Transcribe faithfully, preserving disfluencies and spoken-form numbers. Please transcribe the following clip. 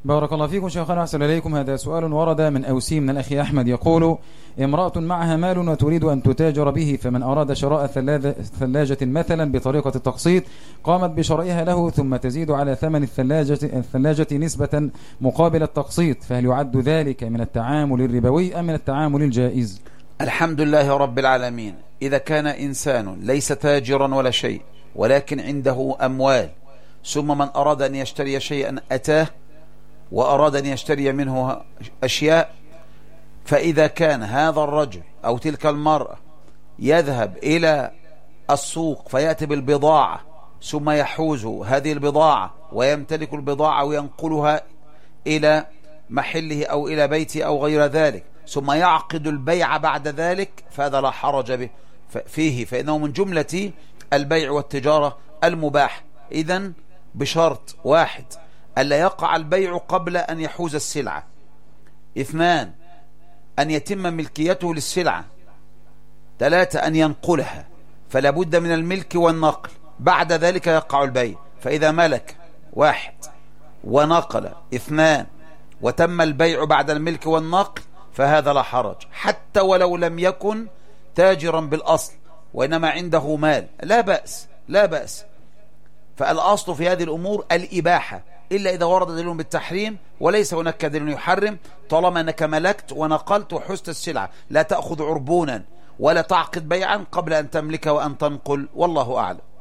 بارك الله فيكم شيخنا أحسن إليكم. هذا سؤال ورد من أوسي من الأخ أحمد يقول: امرأة معها مال وتريد أن تتاجر به، فمن أراد شراء ثلاجة مثلا بطريقة التقسيط قامت بشرائها له ثم تزيد على ثمن الثلاجة, الثلاجة نسبة مقابل التقسيط، فهل يعد ذلك من التعامل الربوي أم من التعامل الجائز؟ الحمد لله رب العالمين. إذا كان إنسان ليس تاجرا ولا شيء ولكن عنده أموال، ثم من أراد أن يشتري شيئا أتاه وأراد أن يشتري منه أشياء، فإذا كان هذا الرجل أو تلك المرأة يذهب إلى السوق فيأتي بالبضاعة ثم يحوز هذه البضاعة ويمتلك البضاعة وينقلها إلى محله أو إلى بيته أو غير ذلك، ثم يعقد البيع بعد ذلك، فهذا لا حرج به فيه، فإنه من جملة البيع والتجارة المباح. إذن بشرط: واحد، ألا يقع البيع قبل أن يحوز السلعة. اثنان، أن يتم ملكيته للسلعة. ثلاثة، أن ينقلها، فلا بد من الملك والنقل، بعد ذلك يقع البيع. فإذا ملك واحد ونقل اثنان وتم البيع بعد الملك والنقل فهذا لا حرج، حتى ولو لم يكن تاجرا بالأصل وإنما عنده مال، لا بأس لا بأس. فالأصل في هذه الأمور الإباحة، إلا إذا ورد دليل بالتحريم، وليس هناك دليل يحرم. طالما أنك ملكت ونقلت وحزت السلعة، لا تأخذ عربونا ولا تعقد بيعا قبل أن تملك وأن تنقل، والله أعلم.